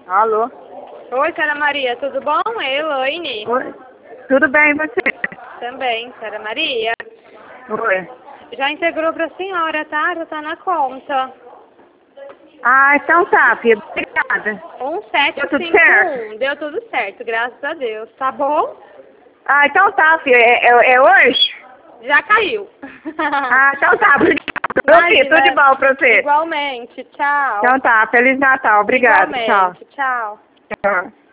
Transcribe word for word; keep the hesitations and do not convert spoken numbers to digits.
Alô? Oi, Sara Maria, tudo bom? É Elaine. Oi. Tudo bem, e você? Também, Sara Maria. Oi. Já integrou pra senhora, tá? Já tá na conta. Ah, então tá, filha. Obrigada. um sete Deu tudo cinco certo? um. Deu tudo certo, graças a Deus. Tá bom? Ah, então tá, filha. É, é, é hoje? Já caiu. Ah, então tá. Obrigada. Imagina, Tudo de bom pra você. igualmente. Tchau. Então tá. Feliz Natal. Obrigada. Tchau. Igualmente. Tchau. Tchau.